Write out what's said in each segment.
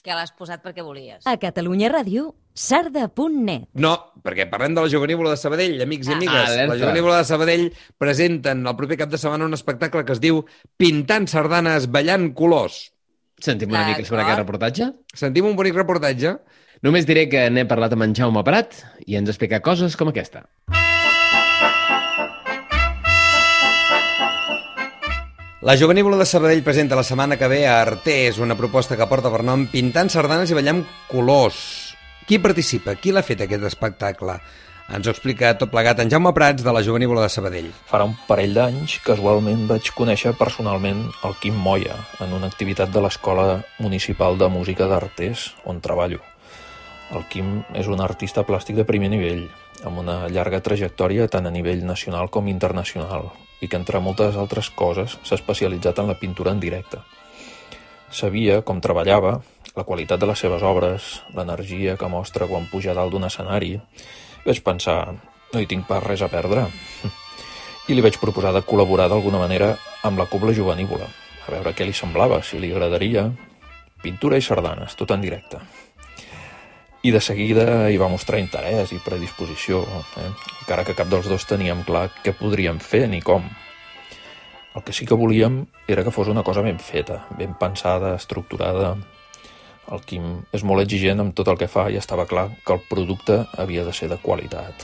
que l'has posat perquè volies. A Catalunya Ràdio, sarda.net. No, perquè parlem de la Jovenívola de Sabadell, amics i amigues. Alerta. La Jovenívola de Sabadell presenten el proper cap de setmana un espectacle que es diu Pintant sardanes, ballant colors. Sentim una mica sobre aquest reportatge? Sentim un bonic reportatge. Només diré que n'he parlat amb en Jaume Prat i ens explica coses com aquesta. La Jovenívola de Sabadell presenta la setmana que ve a Artés una proposta que porta per nom Pintant sardanes i ballant colors. Qui participa? Qui l'ha fet aquest espectacle? Ens ho explica tot plegat en Jaume Prats de la Jovenívola de Sabadell. Farà un parell d'anys, casualment, vaig conèixer personalment el Quim Moya en una activitat de l'Escola Municipal de Música d'Artés, on treballo. El Quim és un artista plàstic de primer nivell, amb una llarga trajectòria tant a nivell nacional com internacional, i que, entre moltes altres coses, s'ha especialitzat en la pintura en directe. Sabia com treballava, la qualitat de les seves obres, l'energia que mostra quan puja dalt d'un escenari. Vaig pensar, no hi tinc pas res a perdre. I li vaig proposar de col·laborar d'alguna manera amb la Cobla Jovenívola, a veure què li semblava, si li agradaria. Pintura i sardanes, tot en directe. I de seguida hi va mostrar interès i predisposició, encara que cap dels dos teníem clar què podríem fer ni com. El que sí que volíem era que fos una cosa ben feta, ben pensada, estructurada. El Quim és molt exigent amb tot el que fa i estava clar que el producte havia de ser de qualitat.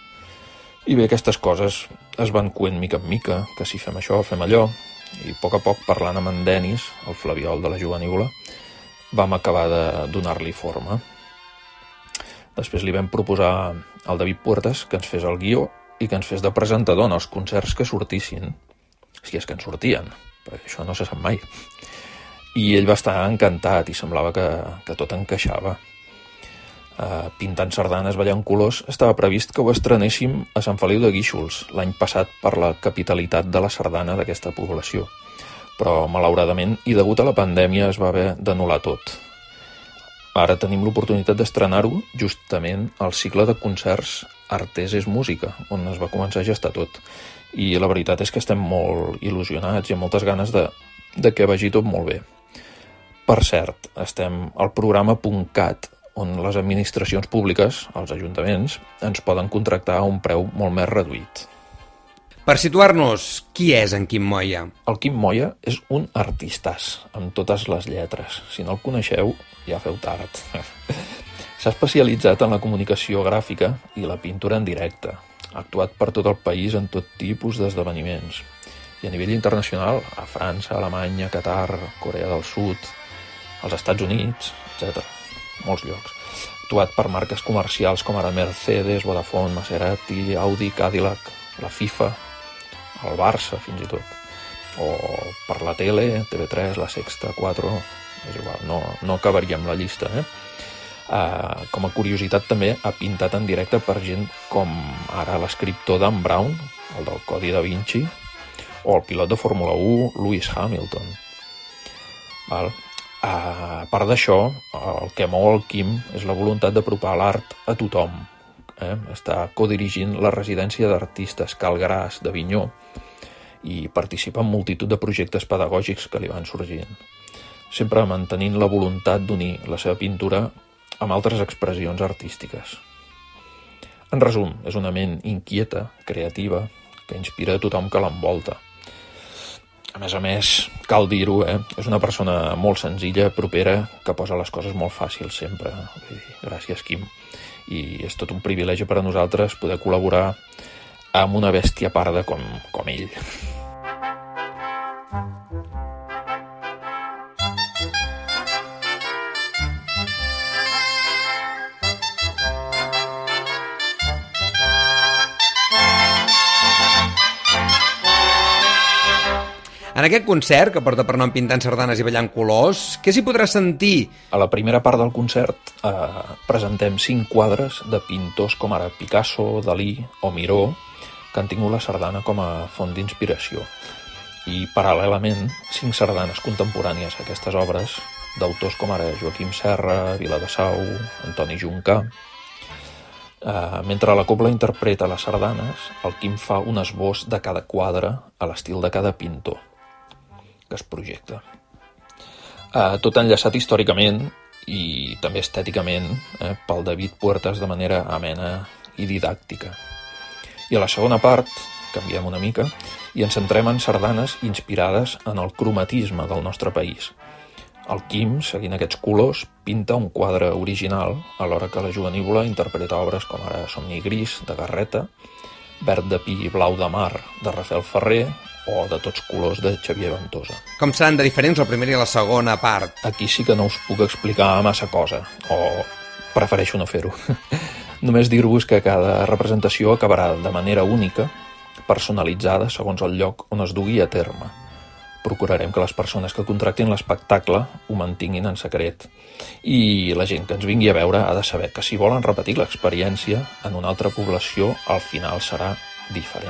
I bé, aquestes coses es van coent mica en mica, que si fem això, fem allò, i a poc parlant amb en Denis, el flabiol de la Jovenívola, vam acabar de donar-li forma. Després li vam proposar al David Puertas que ens fes el guió i que ens fes de presentador en els concerts que sortissin, si és que en sortien, perquè això no se sap mai. I ell va estar encantat i semblava que tot encaixava. Pintant sardanes, ballant colors, estava previst que ho estrenéssim a Sant Feliu de Guíxols l'any passat per la capitalitat de la sardana d'aquesta població. Però, malauradament, i degut a la pandèmia, es va haver d'anul·lar tot. Ara tenim l'oportunitat d'estrenar-ho justament al cicle de concerts Artés és Música, on es va començar a gestar tot. I la veritat és que estem molt il·lusionats i amb moltes ganes de que vagi tot molt bé. Per cert, estem al programa .cat, on les administracions públiques, els ajuntaments, ens poden contractar a un preu molt més reduït. Per situar-nos, qui és en Quim Moya? El Quim Moya és un artistàs, amb totes les lletres. Si no el coneixeu, ja feu tard. S'ha especialitzat en la comunicació gràfica i la pintura en directe. Ha actuat per tot el país en tot tipus d'esdeveniments. I a nivell internacional, a França, Alemanya, Qatar, Corea del Sud, als Estats Units, etc. Molts llocs. Ha actuat per marques comercials com ara Mercedes, Vodafone, Maserati, Audi, Cadillac, la FIFA, el Barça, fins i tot. O per la tele, TV3, La Sexta, 4... És igual, no acabaríem la llista, com a curiositat també ha pintat en directe per gent com ara l'escriptor Dan Brown, el del Codi da Vinci, o el pilot de Fórmula 1, Lewis Hamilton. A part d'això, el que mou el Quim és la voluntat d'apropar l'art a tothom. Està codirigint la residència d'artistes Cal Gras d'Avinyó i participa en multitud de projectes pedagògics que li van sorgint, sempre mantenint la voluntat d'unir la seva pintura amb altres expressions artístiques. En resum, és una ment inquieta, creativa, que inspira a tothom que l'envolta. A més, cal dir-ho, és una persona molt senzilla, propera, que posa les coses molt fàcils sempre. Gràcies, Quim. I és tot un privilegi per a nosaltres poder col·laborar amb una bèstia parda com ell. En aquest concert, que porta per nom Pintant sardanes i ballant colors, què s'hi podrà sentir? A la primera part del concert presentem 5 quadres de pintors com ara Picasso, Dalí o Miró, que han tingut la sardana com a font d'inspiració. I, paral·lelament, 5 sardanes contemporànies a aquestes obres d'autors com ara Joaquim Serra, Viladasau, Antoni Juncà. Mentre la cobla interpreta les sardanes, el Quim fa un esbós de cada quadre a l'estil de cada pintor que es projecta. Tot enllaçat històricament i també estèticament pel David Puertas de manera amena i didàctica. I a la segona part canviem una mica i ens centrem en sardanes inspirades en el cromatisme del nostre país. El Quim, seguint aquests colors, pinta un quadre original, alhora que la Jovenívola interpreta obres com ara Somni Gris, de Garreta, Verd de pi i blau de mar, de Rafael Ferrer, o de Tots colors, de Xavier Ventosa. Com seran de diferents la primera i la segona part? Aquí sí que no us puc explicar massa cosa, o prefereixo no fer-ho. Només dir-vos que cada representació acabarà de manera única, personalitzada segons el lloc on es dugui a terme. Procurarem que les persones que contractin l'espectacle ho mantinguin en secret. I la gent que ens vingui a veure ha de saber que si volen repetir l'experiència en una altra població, al final serà diferent.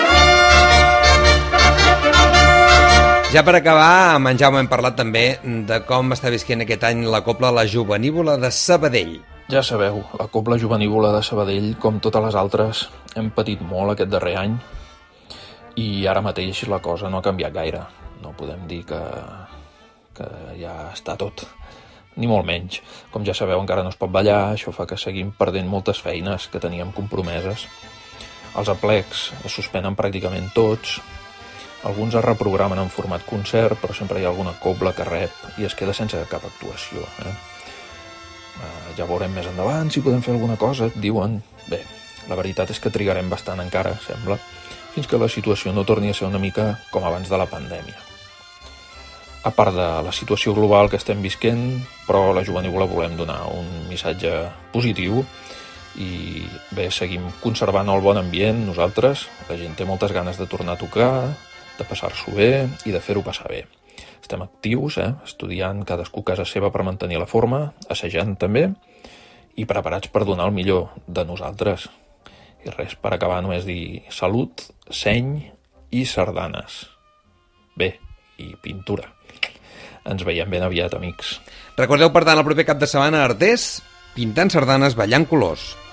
Ja per acabar, amb en Jaume hem parlat també de com està visquent aquest any la Cobla La Jovenívola de Sabadell. Ja sabeu, la Cobla Jovenívola de Sabadell, com totes les altres, hem patit molt aquest darrer any i ara mateix la cosa no ha canviat gaire. No podem dir que ja està tot, ni molt menys. Com ja sabeu, encara no es pot ballar, això fa que seguim perdent moltes feines que teníem compromeses. Els aplecs es suspenen pràcticament tots, alguns es reprogramen en format concert, però sempre hi ha alguna cobla que rep i es queda sense cap actuació. Ja veurem més endavant si podem fer alguna cosa, et diuen. Bé, la veritat és que trigarem bastant encara, sembla, fins que la situació no torni a ser una mica com abans de la pandèmia. A part de la situació global que estem visquent, però a la Jovenívola volem donar un missatge positiu i bé, seguim conservant el bon ambient nosaltres. La gent té moltes ganes de tornar a tocar, de passar-s'ho bé i de fer-ho passar bé. Estem actius, estudiant cadascú a casa seva per mantenir la forma, assajant també, i preparats per donar el millor de nosaltres. I res, per acabar només dir salut, seny i sardanes. Bé, i pintura. Ens veiem ben aviat, amics. Recordeu, per tant, el proper cap de setmana a Artés, pintant sardanes, ballant colors.